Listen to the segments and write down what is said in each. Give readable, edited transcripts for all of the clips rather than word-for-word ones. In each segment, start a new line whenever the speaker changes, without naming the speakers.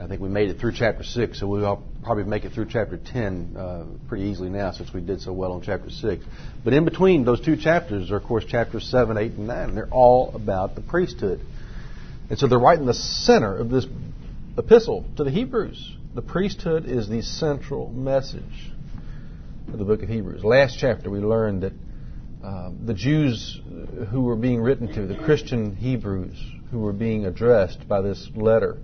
I think we made it through chapter 6, so we'll probably make it through chapter 10 pretty easily now since we did so well on chapter 6. But in between those two chapters are, of course, chapters 7, 8, and 9. They're all about the priesthood. And so they're right in the center of this epistle to the Hebrews. The priesthood is the central message of the book of Hebrews. Last chapter we learned that the Jews who were being written to, the Christian Hebrews who were being addressed by this letter,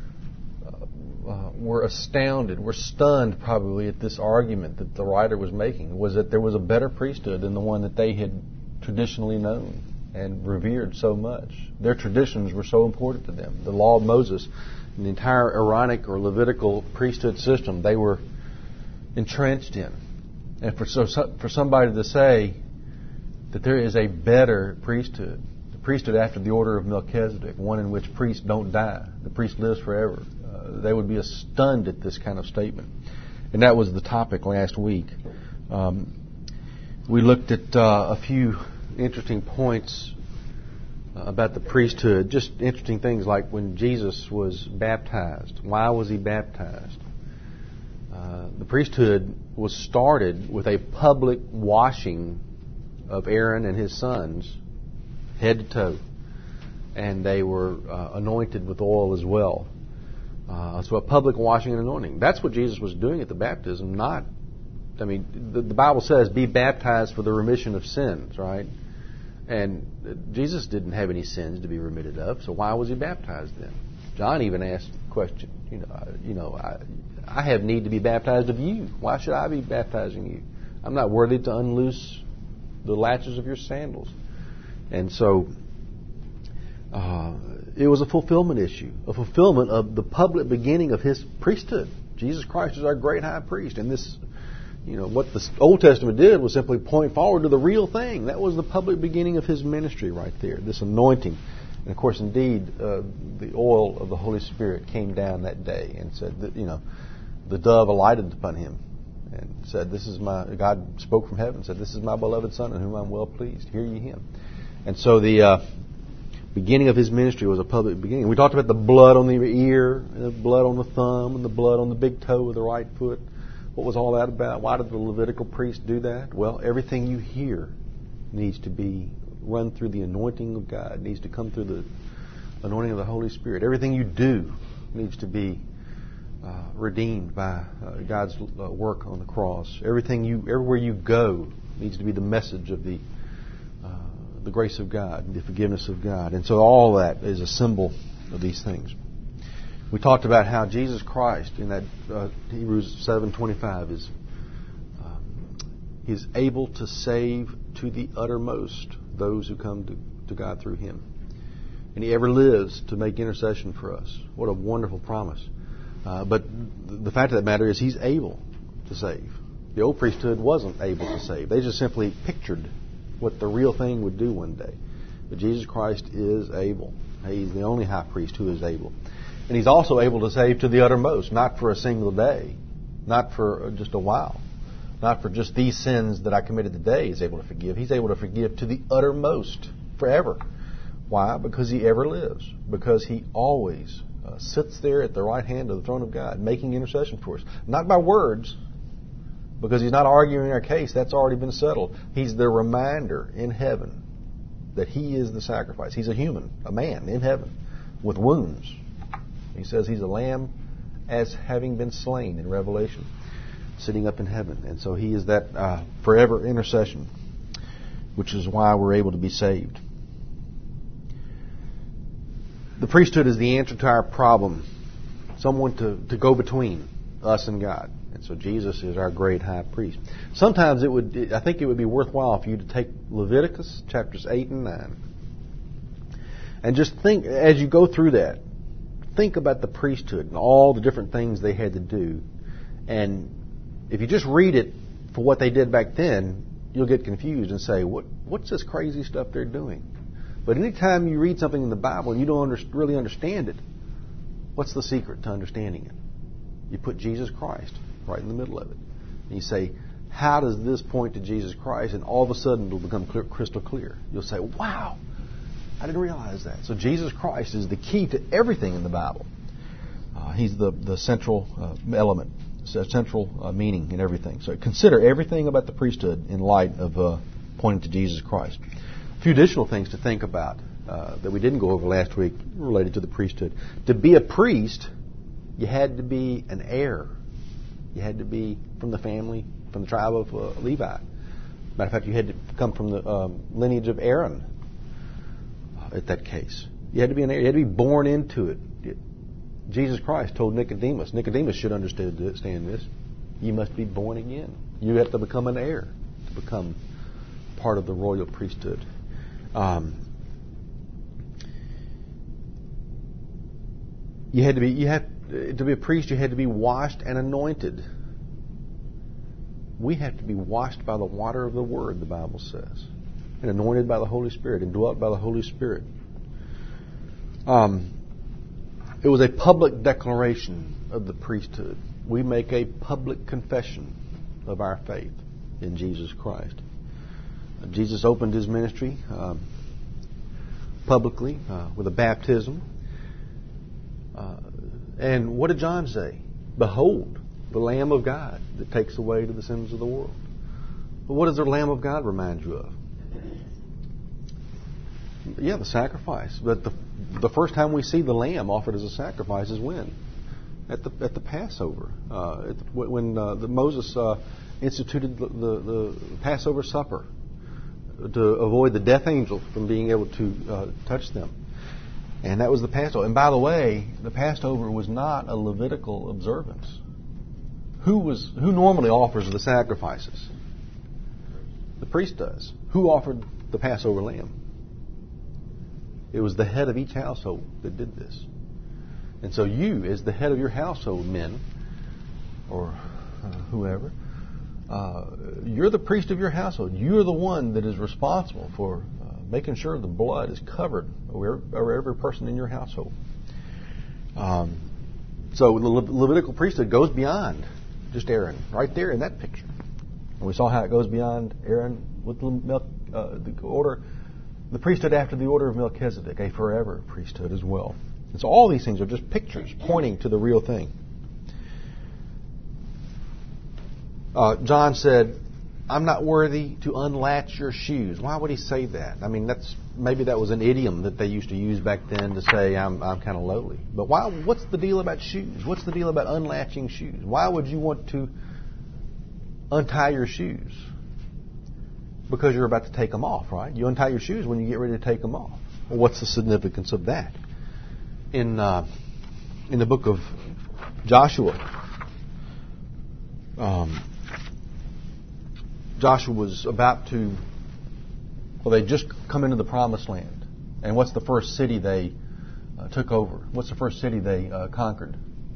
were astounded, were stunned probably at this argument that the writer was making, was that there was a better priesthood than the one that they had traditionally known and revered so much. Their traditions were so important to them. The law of Moses and the entire Aaronic or Levitical priesthood system, they were entrenched in. And for somebody to say that there is a better priesthood, the priesthood after the order of Melchizedek, one in which priests don't die, the priest lives forever, they would be stunned at this kind of statement. And that was the topic last week. We looked at a few interesting points about the priesthood, just interesting things like when Jesus was baptized. Why was he baptized? The priesthood was started with a public washing of Aaron and his sons, head to toe. And they were anointed with oil as well. So a public washing and anointing. That's what Jesus was doing at the baptism. The Bible says, be baptized for the remission of sins, right? And Jesus didn't have any sins to be remitted of, so why was he baptized then? John even asked the question, I have need to be baptized of you. Why should I be baptizing you? I'm not worthy to unloose the latches of your sandals. And so it was a fulfillment issue, a fulfillment of the public beginning of his priesthood. Jesus Christ is our great high priest. And this, what the Old Testament did was simply point forward to the real thing. That was the public beginning of his ministry right there, this anointing. And of course, indeed, the oil of the Holy Spirit came down that day and said that, the dove alighted upon him and said, God spoke from heaven and said, this is my beloved Son in whom I'm well pleased. Hear ye him. And so the beginning of his ministry was a public beginning. We talked about the blood on the ear, and the blood on the thumb, and the blood on the big toe of the right foot. What was all that about? Why did the Levitical priest do that? Well, everything you hear needs to be run through the anointing of God. It needs to come through the anointing of the Holy Spirit. Everything you do needs to be redeemed by God's work on the cross. Everywhere you go needs to be the message of the grace of God, the forgiveness of God. And so all that is a symbol of these things. We talked about how Jesus Christ, in that Hebrews 7:25, is able to save to the uttermost those who come to God through Him. And He ever lives to make intercession for us. What a wonderful promise. But the fact of the matter is He's able to save. The old priesthood wasn't able to save. They just simply pictured what the real thing would do one day. But Jesus Christ is able. He's the only high priest who is able. And He's also able to save to the uttermost, not for a single day, not for just a while, not for just these sins that I committed today He's able to forgive. He's able to forgive to the uttermost, forever. Why? Because He ever lives. Because He always sits there at the right hand of the throne of God, making intercession for us. Not by words, because He's not arguing our case. That's already been settled. He's the reminder in heaven that He is the sacrifice. He's a human, a man in heaven with wounds. He says He's a lamb as having been slain in Revelation, sitting up in heaven. And so He is that forever intercession, which is why we're able to be saved. The priesthood is the answer to our problem, someone to go between us and God. And so Jesus is our great high priest. Sometimes I think it would be worthwhile for you to take Leviticus chapters 8 and 9 and just think, as you go through that, think about the priesthood and all the different things they had to do. And if you just read it for what they did back then, you'll get confused and say, what's this crazy stuff they're doing? But anytime you read something in the Bible and you don't really understand it, what's the secret to understanding it? You put Jesus Christ right in the middle of it. And you say, how does this point to Jesus Christ? And all of a sudden it'll become crystal clear. You'll say, wow, I didn't realize that. So Jesus Christ is the key to everything in the Bible. He's the central element, central meaning in everything. So consider everything about the priesthood in light of pointing to Jesus Christ. A few additional things to think about that we didn't go over last week related to the priesthood. To be a priest, you had to be an heir. You had to be from the family, from the tribe of Levi. Matter of fact, you had to come from the lineage of Aaron. At that case, you had to be an heir. You had to be born into it. Jesus Christ told Nicodemus. Nicodemus should understand this. You must be born again. You have to become an heir to become part of the royal priesthood. To be a priest, you had to be washed and anointed. We have to be washed by the water of the Word, the Bible says, and anointed by the Holy Spirit, and dwelt by the Holy Spirit. It was a public declaration of the priesthood. We make a public confession of our faith in Jesus Christ. Jesus opened his ministry publicly with a baptism. And what did John say? Behold, the Lamb of God that takes away the sins of the world. But what does the Lamb of God remind you of? Yeah, the sacrifice. But the first time we see the lamb offered as a sacrifice is when? At the Passover. When Moses instituted the Passover supper to avoid the death angel from being able to touch them. And that was the Passover. And by the way, the Passover was not a Levitical observance. Who normally offers the sacrifices? The priest does. Who offered the Passover lamb? It was the head of each household that did this. And so you, as the head of your household, men, or whoever, you're the priest of your household. You're the one that is responsible for making sure the blood is covered over every person in your household. So the Levitical priesthood goes beyond just Aaron, right there in that picture. And we saw how it goes beyond Aaron with the order, the priesthood after the order of Melchizedek, a forever priesthood as well. And so all these things are just pictures pointing to the real thing. John said, I'm not worthy to unlatch your shoes. Why would he say that? I mean, maybe that was an idiom that they used to use back then to say I'm kind of lowly. But what's the deal about shoes? What's the deal about unlatching shoes? Why would you want to untie your shoes? Because you're about to take them off, right? You untie your shoes when you get ready to take them off. Well, what's the significance of that? In the book of Joshua, Joshua was about to, they'd just come into the Promised Land. And what's the first city they took over? What's the first city they conquered?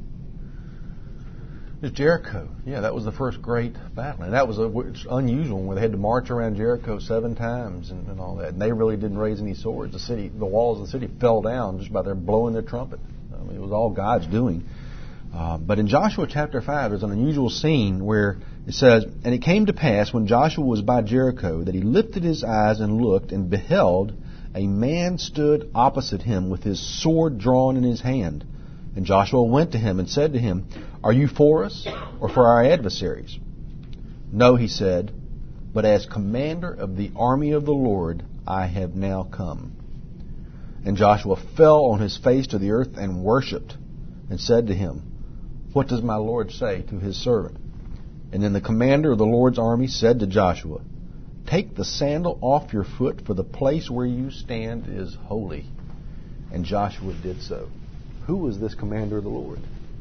It's Jericho. Yeah, that was the first great battle. And that was unusual, where they had to march around Jericho 7 times and all that. And they really didn't raise any swords. The walls of the city fell down just by their blowing their trumpet. I mean, it was all God's doing. But in Joshua chapter 5, there's an unusual scene where it says, And it came to pass, when Joshua was by Jericho, that he lifted his eyes and looked, and beheld, a man stood opposite him with his sword drawn in his hand. And Joshua went to him and said to him, Are you for us, or for our adversaries? No, he said, but as commander of the army of the Lord, I have now come. And Joshua fell on his face to the earth and worshipped, and said to him, What does my Lord say to his servant? And then the commander of the Lord's army said to Joshua, Take the sandal off your foot, for the place where you stand is holy. And Joshua did so. Who was this commander of the Lord?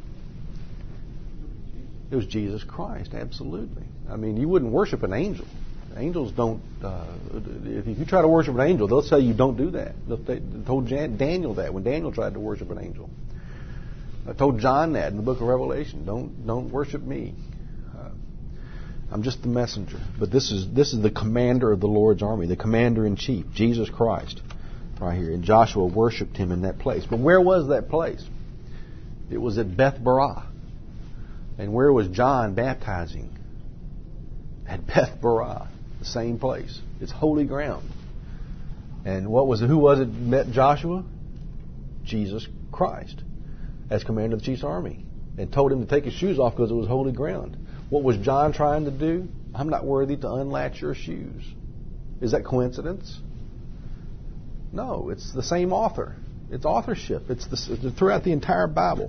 It was Jesus Christ, absolutely. I mean, you wouldn't worship an angel. Angels don't, if you try to worship an angel, they'll say you don't do that. They told Daniel that when Daniel tried to worship an angel. I told John that in the book of Revelation. Don't worship me. I'm just the messenger. But this is the commander of the Lord's army, the commander in chief, Jesus Christ, right here. And Joshua worshipped him in that place. But where was that place? It was at Beth Barah. And where was John baptizing? At Beth Barah, the same place. It's holy ground. And who was it met Joshua? Jesus Christ. as commander of the chief's army and told him to take his shoes off because it was holy ground. What was John trying to do? I'm not worthy to unlatch your shoes. Is that coincidence? No, it's the same author. It's authorship. It's throughout the entire Bible.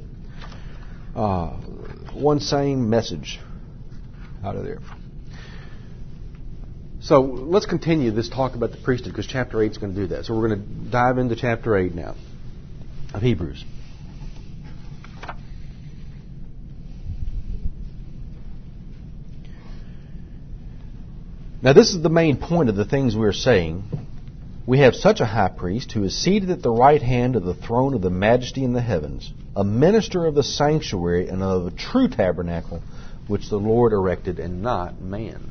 One same message out of there. So let's continue this talk about the priesthood because chapter 8 is going to do that. So we're going to dive into chapter 8 now of Hebrews. Now this is the main point of the things we're saying. We have such a high priest who is seated at the right hand of the throne of the majesty in the heavens, a minister of the sanctuary and of a true tabernacle, which the Lord erected and not man.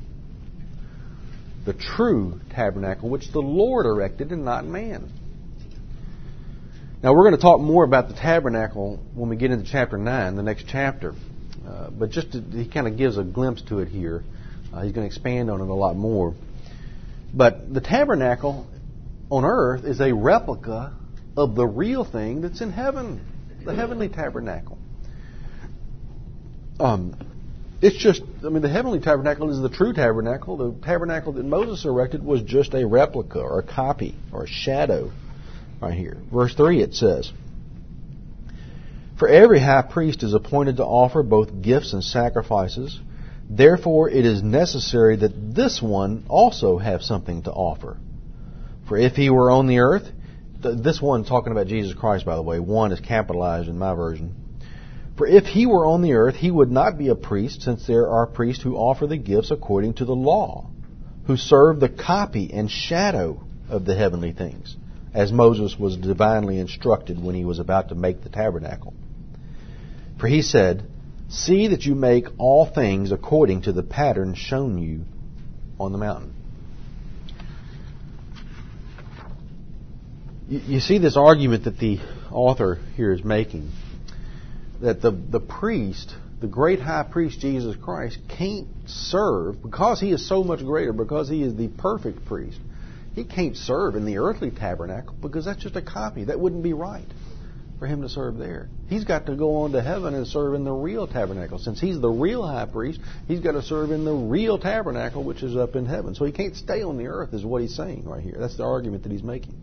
The true tabernacle, which the Lord erected and not man. Now we're going to talk more about the tabernacle when we get into chapter 9, the next chapter. But he kind of gives a glimpse to it here. He's going to expand on it a lot more. But the tabernacle on earth is a replica of the real thing that's in heaven, the heavenly tabernacle. It's just, the heavenly tabernacle is the true tabernacle. The tabernacle that Moses erected was just a replica or a copy or a shadow right here. Verse 3 it says, "For every high priest is appointed to offer both gifts and sacrifices. Therefore it is necessary that this one also have something to offer. For if he were on the earth," this one talking about Jesus Christ, by the way, one is capitalized in my version. "For if he were on the earth, he would not be a priest, since there are priests who offer the gifts according to the law, who serve the copy and shadow of the heavenly things, as Moses was divinely instructed when he was about to make the tabernacle. For he said, 'See that you make all things according to the pattern shown you on the mountain.'" You see this argument that the author here is making, that the priest, the great high priest Jesus Christ, can't serve, because he is so much greater, because he is the perfect priest, he can't serve in the earthly tabernacle because that's just a copy. That wouldn't be right for him to serve there. He's got to go on to heaven and serve in the real tabernacle. Since he's the real high priest, he's got to serve in the real tabernacle, which is up in heaven. So he can't stay on the earth, is what he's saying right here. That's the argument that he's making.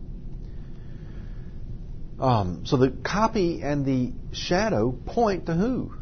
So the copy and the shadow point to who?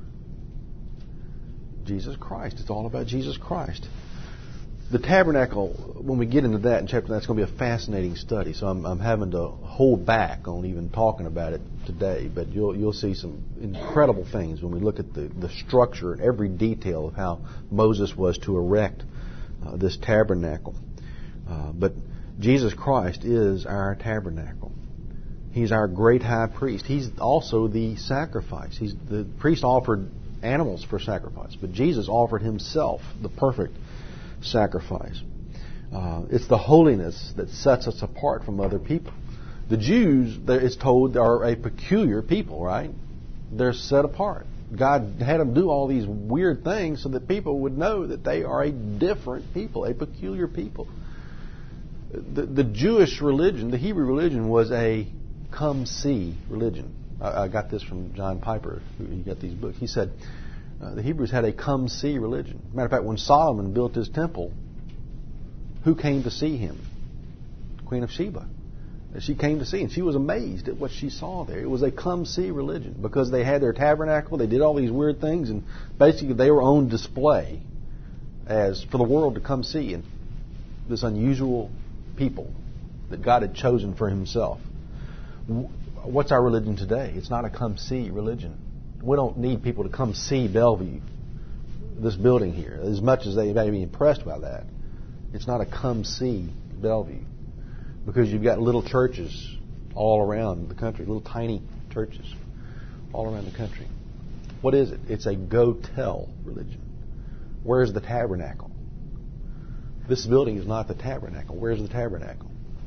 Jesus Christ. It's all about Jesus Christ. The tabernacle, when we get into that in chapter 9, it's going to be a fascinating study. So I'm having to hold back on even talking about it today. But you'll see some incredible things when we look at the structure and every detail of how Moses was to erect this tabernacle. But Jesus Christ is our tabernacle. He's our great high priest. He's also the sacrifice. The priest offered animals for sacrifice, but Jesus offered himself, the perfect sacrifice. It's the holiness that sets us apart from other people. The Jews, it's told, are a peculiar people, right? They're set apart. God had them do all these weird things so that people would know that they are a different people, a peculiar people. The Jewish religion, the Hebrew religion, was a come-see religion. I got this from John Piper, who got these books. He said the Hebrews had a come-see religion. Matter of fact, when Solomon built his temple, who came to see him? The Queen of Sheba. She came to see, and she was amazed at what she saw there. It was a come-see religion because they had their tabernacle, they did all these weird things, and basically they were on display as for the world to come see, and this unusual people that God had chosen for himself. What's our religion today? It's not a come-see religion. We don't need people to come see Bellevue, this building here, as much as they may be impressed by that. It's not a come-see Bellevue, because you've got little churches all around the country, little tiny churches all around the country. What is it? It's a go-tell religion. Where's the tabernacle? This building is not the tabernacle. Where's the tabernacle?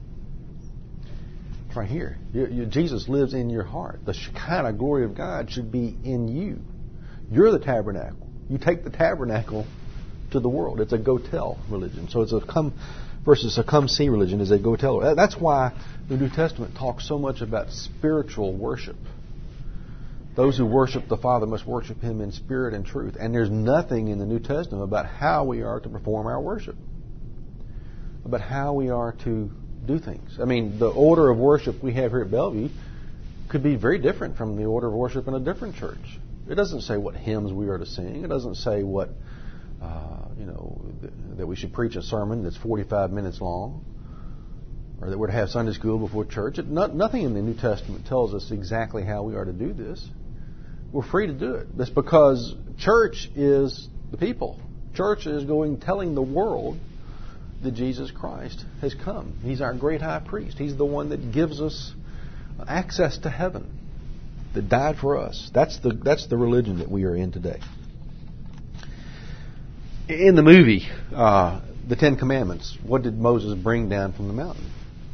It's right here. Jesus lives in your heart. The Shekinah glory of God should be in you. You're the tabernacle. You take the tabernacle to the world. It's a go-tell religion. So it's a versus a come-see religion is a go-tell. That's why the New Testament talks so much about spiritual worship. Those who worship the Father must worship Him in spirit and truth. And there's nothing in the New Testament about how we are to perform our worship, about how we are to do things. I mean, the order of worship we have here at Bellevue could be very different from the order of worship in a different church. It doesn't say what hymns we are to sing. It doesn't say what, that we should preach a sermon that's 45 minutes long, or that we're to have Sunday school before church. Nothing in the New Testament tells us exactly how we are to do this. We're free to do it. That's because church is the people. Church is telling the world that Jesus Christ has come. He's our great high priest. He's the one that gives us access to heaven, that died for us. That's the religion that we are in today. In the movie, The Ten Commandments, what did Moses bring down from the mountain?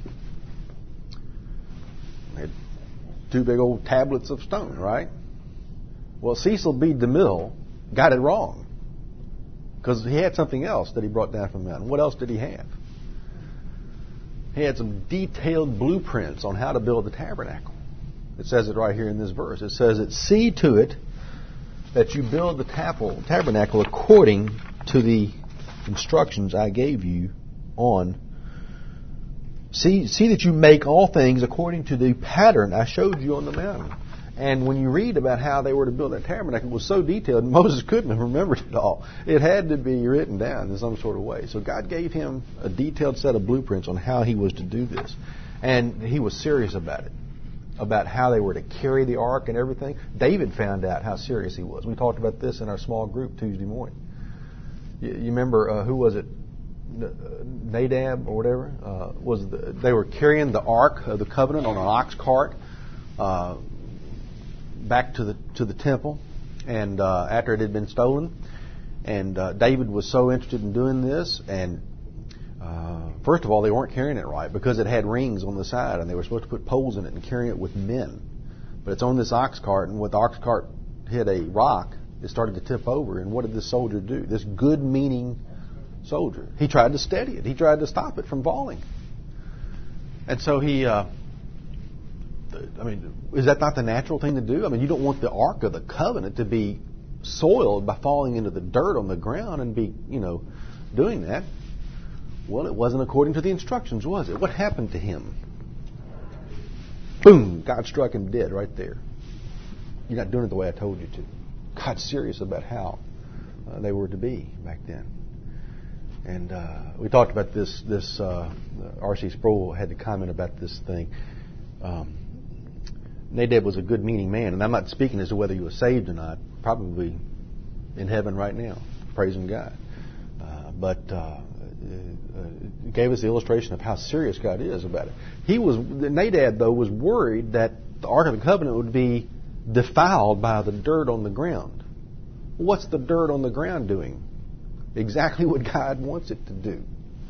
He had 2 big old tablets of stone, right? Well, Cecil B. DeMille got it wrong, because he had something else that he brought down from the mountain. What else did he have? He had some detailed blueprints on how to build the tabernacle. It says it right here in this verse. It says, "See to it that you build the tabernacle according to the instructions I gave you on. See that you make all things according to the pattern I showed you on the mountain." And when you read about how they were to build that tabernacle, it was so detailed, Moses couldn't have remembered it all. It had to be written down in some sort of way. So God gave him a detailed set of blueprints on how he was to do this. And he was serious about it, about how they were to carry the ark and everything. David found out how serious he was. We talked about this in our small group Tuesday morning. You remember, who was it? Nadab or whatever? They were carrying the ark of the covenant on an ox cart back to the temple, and after it had been stolen, and David was so interested in doing this, and first of all, they weren't carrying it right because it had rings on the side, and they were supposed to put poles in it and carry it with men. But it's on this ox cart, and when the ox cart hit a rock, it started to tip over. And what did this soldier do? This good-meaning soldier, he tried to steady it. He tried to stop it from falling. And so he is that not the natural thing to do? I mean, you don't want the Ark of the Covenant to be soiled by falling into the dirt on the ground and be, doing that. Well, it wasn't according to the instructions, was it? What happened to him? Boom! God struck him dead right there. You're not doing it the way I told you to. God's serious about how they were to be back then. And we talked about this. R.C. Sproul had to comment about this thing. Nadab was a good-meaning man, and I'm not speaking as to whether he was saved or not. Probably in heaven right now, praising God. But it gave us the illustration of how serious God is about it. Nadab, though, was worried that the Ark of the Covenant would be defiled by the dirt on the ground. What's the dirt on the ground doing? Exactly what God wants it to do.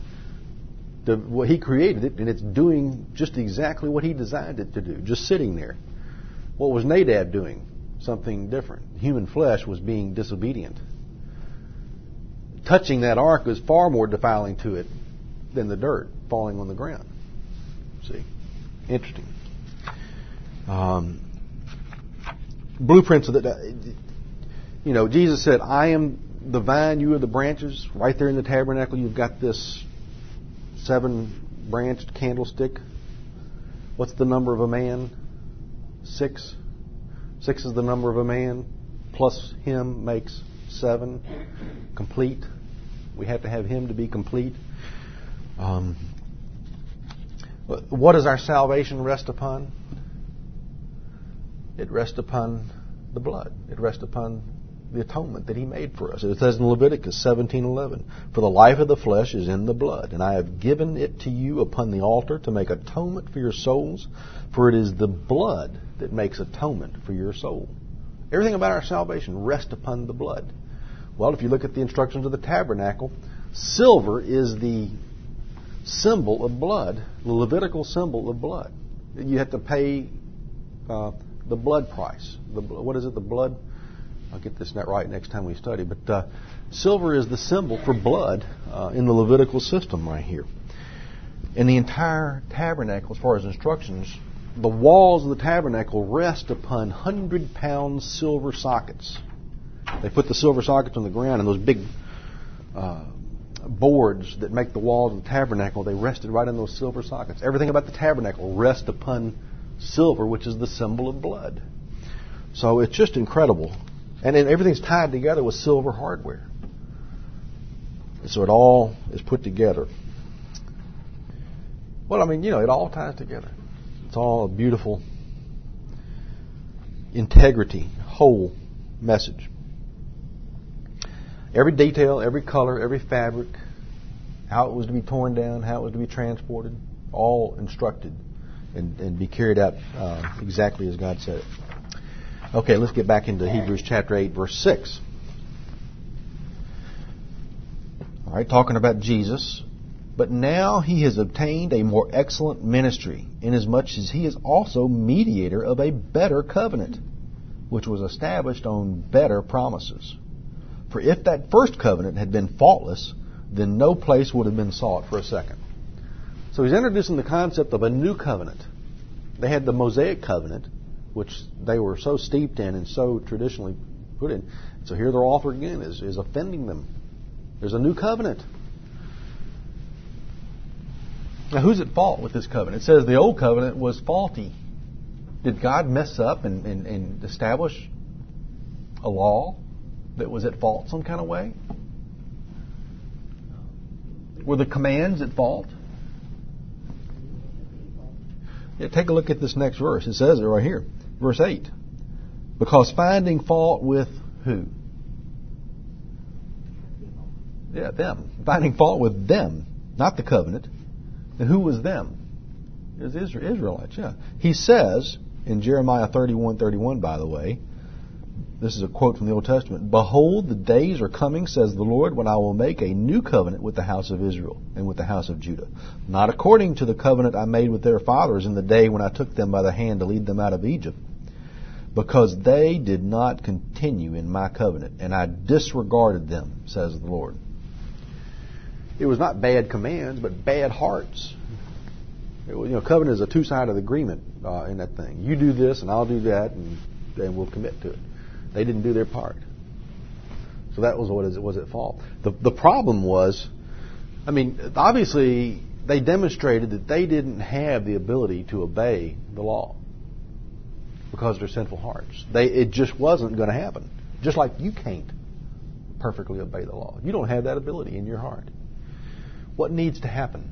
He created it, and it's doing just exactly what He designed it to do, just sitting there. What was Nadab doing? Something different. Human flesh was being disobedient. Touching that ark was far more defiling to it than the dirt falling on the ground. See? Interesting. Blueprints of the... Jesus said, "I am the vine, you are the branches." Right there in the tabernacle, you've got this 7-branched candlestick. What's the number of a man? 6. 6 is the number of a man. Plus him makes 7. Complete. We have to have him to be complete. What does our salvation rest upon? It rests upon the blood. It rests upon the atonement that He made for us. It says in Leviticus 17:11, "For the life of the flesh is in the blood, and I have given it to you upon the altar to make atonement for your souls, for it is the blood that makes atonement for your soul." Everything about our salvation rests upon the blood. Well, if you look at the instructions of the tabernacle, silver is the symbol of blood, the Levitical symbol of blood. You have to pay the blood price. What is it? The blood... I'll get this right next time we study. But silver is the symbol for blood in the Levitical system right here. In the entire tabernacle, as far as instructions, the walls of the tabernacle rest upon 100-pound silver sockets. They put the silver sockets on the ground, and those big boards that make the walls of the tabernacle, they rested right in those silver sockets. Everything about the tabernacle rests upon silver, which is the symbol of blood. So it's just incredible. And then everything's tied together with silver hardware. So it all is put together. Well, I mean, it all ties together. It's all a beautiful integrity, whole message. Every detail, every color, every fabric, how it was to be torn down, how it was to be transported, all instructed and be carried out exactly as God said it. Okay, let's get back into Hebrews chapter 8, verse 6. All right, talking about Jesus. But now he has obtained a more excellent ministry, inasmuch as he is also mediator of a better covenant, which was established on better promises. For if that first covenant had been faultless, then no place would have been sought for a second. So he's introducing the concept of a new covenant. They had the Mosaic covenant, which they were so steeped in and so traditionally put in. So here their author again is offending them. There's a new covenant. Now, who's at fault with this covenant? It says the old covenant was faulty. Did God mess up and establish a law that was at fault some kind of way? Were the commands at fault? Yeah, take a look at this next verse. It says it right here. Verse 8. Because finding fault with who? Yeah, them. Finding fault with them, not the covenant. And who was them? It was Israelites, yeah. He says, in Jeremiah 31:31, by the way, this is a quote from the Old Testament, Behold, the days are coming, says the Lord, when I will make a new covenant with the house of Israel and with the house of Judah. Not according to the covenant I made with their fathers in the day when I took them by the hand to lead them out of Egypt, because they did not continue in my covenant, and I disregarded them, says the Lord. It was not bad commands, but bad hearts. Covenant is a two-sided agreement in that thing. You do this, and I'll do that, and we'll commit to it. They didn't do their part. So that was what was at fault. The problem was, obviously they demonstrated that they didn't have the ability to obey the law because of their sinful hearts. It just wasn't going to happen. Just like you can't perfectly obey the law. You don't have that ability in your heart. What needs to happen?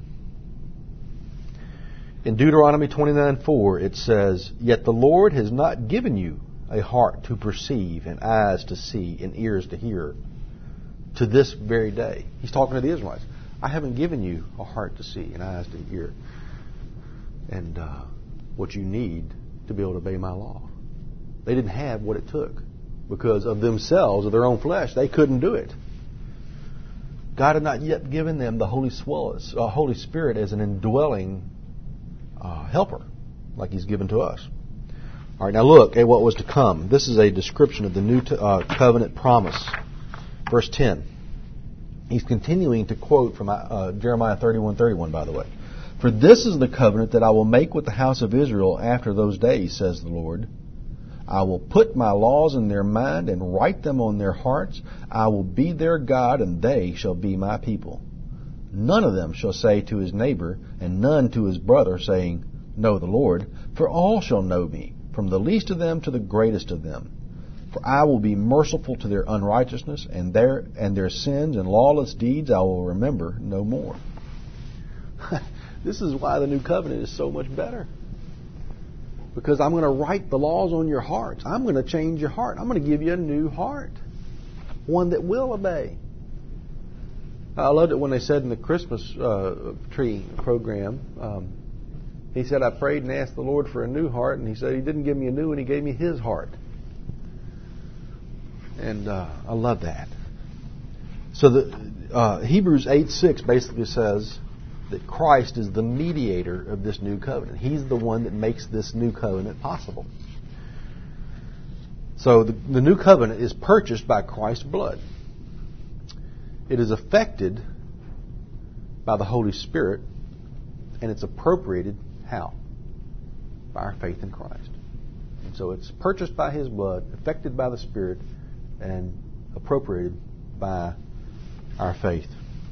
In Deuteronomy 29:4, it says, Yet the Lord has not given you a heart to perceive, and eyes to see, and ears to hear, to this very day. He's talking to the Israelites. I haven't given you a heart to see and eyes to hear, and what you need to be able to obey my law. They didn't have what it took because of themselves, of their own flesh. They couldn't do it. God had not yet given them the Holy Spirit as an indwelling helper, like He's given to us. All right, now look at what was to come. This is a description of the new covenant promise. Verse 10. He's continuing to quote from Jeremiah 31:31, by the way. For this is the covenant that I will make with the house of Israel after those days, says the Lord. I will put my laws in their mind and write them on their hearts. I will be their God, and they shall be my people. None of them shall say to his neighbor, and none to his brother, saying, Know the Lord, for all shall know me, from the least of them to the greatest of them. For I will be merciful to their unrighteousness, and their sins and lawless deeds I will remember no more. This is why the new covenant is so much better. Because I'm going to write the laws on your hearts. I'm going to change your heart. I'm going to give you a new heart. One that will obey. I loved it when they said in the Christmas tree program, he said, I prayed and asked the Lord for a new heart, and He said He didn't give me a new one, He gave me His heart. And I love that. So the Hebrews 8:6 basically says that Christ is the mediator of this new covenant. He's the one that makes this new covenant possible. So the new covenant is purchased by Christ's blood. It is affected by the Holy Spirit, and it's appropriated how? by our faith in Christ. And so it's purchased by His blood, affected by the Spirit, and appropriated by our faith.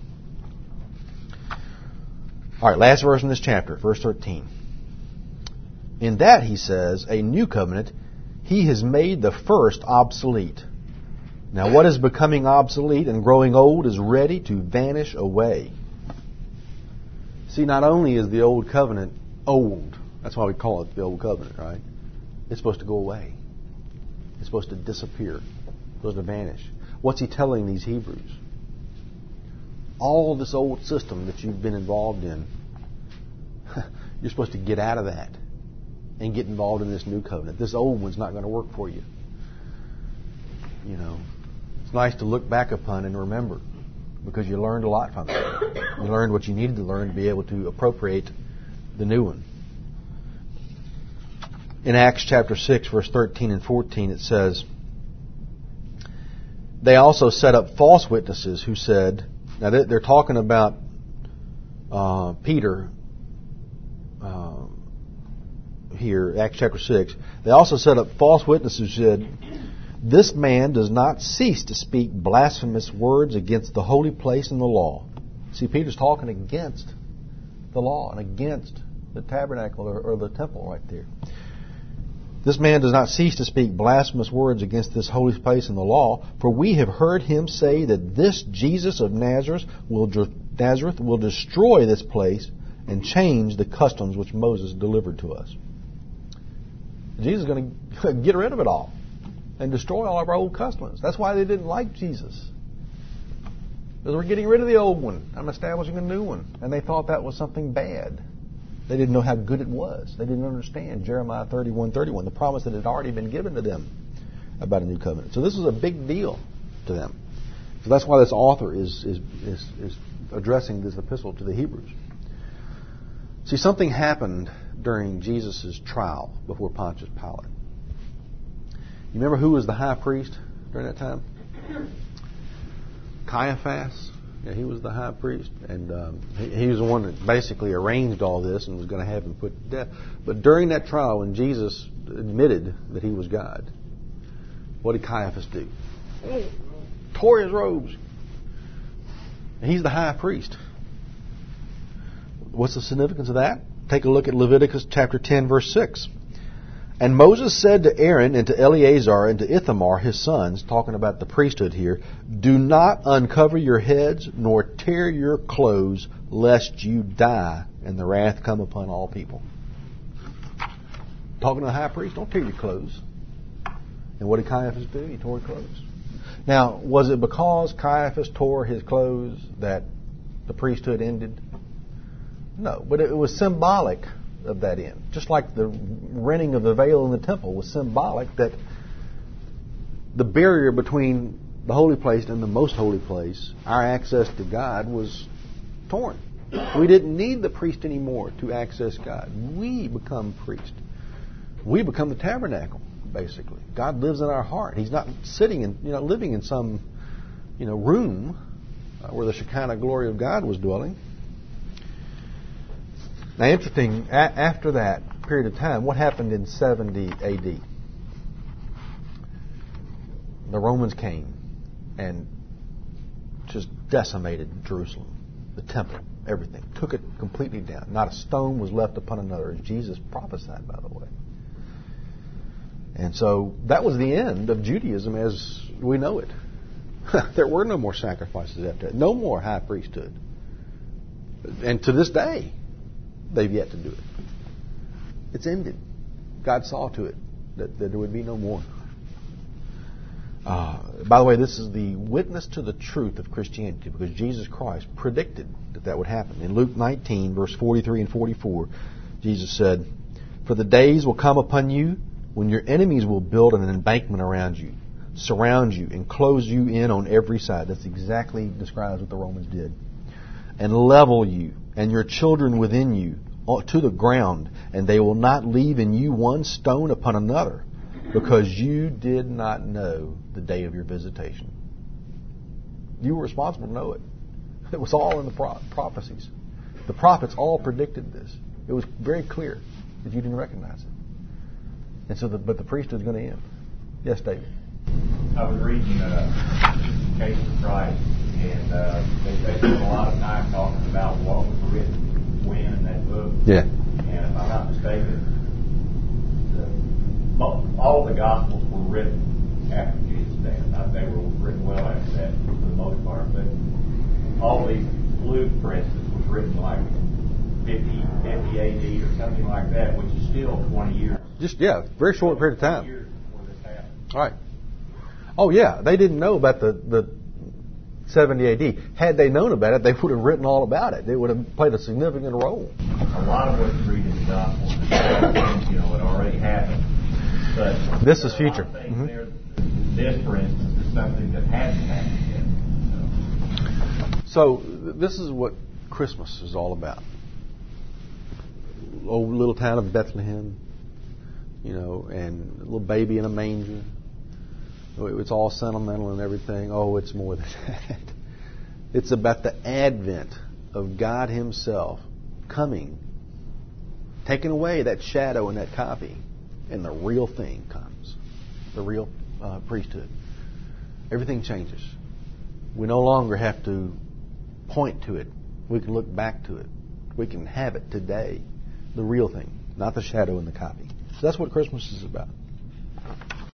All right, last verse in this chapter, verse 13. In that, he says, a new covenant, He has made the first obsolete. Now what is becoming obsolete and growing old is ready to vanish away. See, not only is the old covenant old, that's why we call it the old covenant, right? It's supposed to go away. It's supposed to disappear. It's supposed to vanish. What's he telling these Hebrews? All this old system that you've been involved in, you're supposed to get out of that and get involved in this new covenant. This old one's not going to work for you. You know, it's nice to look back upon and remember, because you learned a lot from it. You learned what you needed to learn to be able to appropriate the new one. In Acts chapter 6, verse 13 and 14, it says, they also set up false witnesses who said, now they're talking about Peter here, Acts chapter 6. They also set up false witnesses who said, this man does not cease to speak blasphemous words against the holy place and the law. See, Peter's talking against the law and against the tabernacle or the temple right there. This man does not cease to speak blasphemous words against this holy place and the law, for we have heard him say that this Jesus of Nazareth will destroy this place and change the customs which Moses delivered to us. Jesus is going to get rid of it all and destroy all of our old customs. That's why they didn't like Jesus. Because we're getting rid of the old one. I'm establishing a new one. And they thought that was something bad. They didn't know how good it was. They didn't understand Jeremiah 31:31, the promise that had already been given to them about a new covenant. So this was a big deal to them. So that's why this author is addressing this epistle to the Hebrews. See, something happened during Jesus' trial before Pontius Pilate. You remember who was the high priest during that time? Caiaphas. Yeah, he was the high priest, and he was the one that basically arranged all this and was going to have him put to death. But during that trial, when Jesus admitted that he was God, what did Caiaphas do? Tore his robes. And he's the high priest. What's the significance of that? Take a look at Leviticus chapter 10, verse 6. And Moses said to Aaron and to Eleazar and to Ithamar, his sons, talking about the priesthood here, do not uncover your heads nor tear your clothes, lest you die and the wrath come upon all people. Talking to the high priest, don't tear your clothes. And what did Caiaphas do? He tore his clothes. Now, was it because Caiaphas tore his clothes that the priesthood ended? No, but it was symbolic of that end. Just like the rending of the veil in the temple was symbolic that the barrier between the holy place and the most holy place, our access to God, was torn. We didn't need the priest anymore to access God. We become priest. We become the tabernacle, basically. God lives in our heart. He's not sitting in, living in some, room where the Shekinah glory of God was dwelling. Now, interesting, after that period of time, what happened in 70 A.D.? The Romans came and just decimated Jerusalem, the temple, everything. Took it completely down. Not a stone was left upon another, as Jesus prophesied, by the way. And so that was the end of Judaism as we know it. There were no more sacrifices after that. No more high priesthood. And to this day, they've yet to do it. It's ended. God saw to it that there would be no more. By the way, this is the witness to the truth of Christianity, because Jesus Christ predicted that would happen. In Luke 19, verse 43 and 44, Jesus said, for the days will come upon you when your enemies will build an embankment around you, surround you, and close you in on every side. That's exactly describes what the Romans did. And level you and your children within you to the ground, and they will not leave in you one stone upon another, because you did not know the day of your visitation. You were responsible to know it. It was all in the prophecies. The prophets all predicted this. It was very clear that you didn't recognize it. And so, but the priesthood's going to end. Yes, David.
I was reading Case of Christ, and they spent a lot of time talking about what was written when in that book.
Yeah.
And if I'm not mistaken, all the Gospels were written after Jesus' death. They were written well after that for the most part. But all these, Luke, for instance, was written like 50 AD or something like that, which is still 20 years.
Just, very short period of time.
Years before this happened.
All right. Oh, yeah. They didn't know about the 70 AD. Had they known about it, they would have written all about it. It would have played a significant role.
A lot of what you read in the Gospels, it already happened. But
this is future.
This, for instance, is something that hasn't happened yet.
So this is what Christmas is all about. Old little town of Bethlehem, and a little baby in a manger. It's all sentimental and everything. Oh, it's more than that. It's about the advent of God Himself coming, taking away that shadow and that copy, and the real thing comes. The real priesthood. Everything changes. We no longer have to point to it. We can look back to it. We can have it today. The real thing, not the shadow and the copy. So that's what Christmas is about.